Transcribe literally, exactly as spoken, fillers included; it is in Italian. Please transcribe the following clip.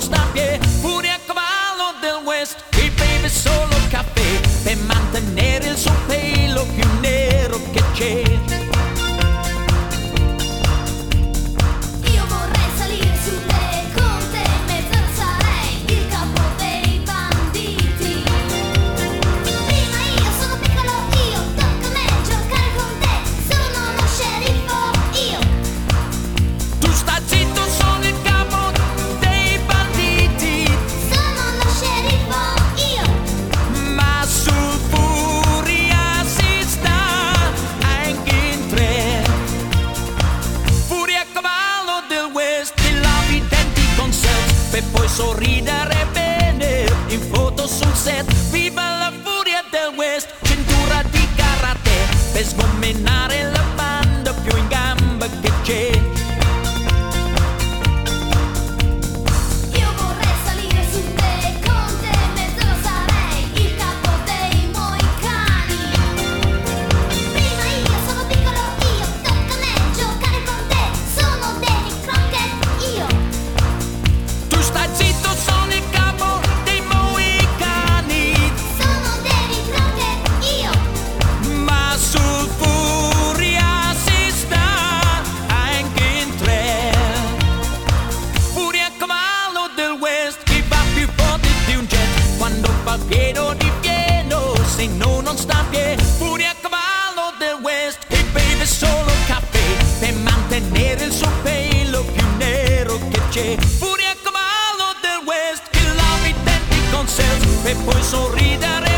sta a piedi, pure a cavallo del West, che beve solo caffè per mantenere il suo pelo più nero che c'è. Per poi sorridere bene in foto sul set. Viva la furia del West, cintura di karate per sgominare la banda più in gamba che c'è. Pieno di pieno, se no non sta a piedi, pure a cavallo del West, e beve solo caffè per mantenere il suo pelo più nero che c'è. Pure a cavallo del West, che lava i denti con self per poi sorridere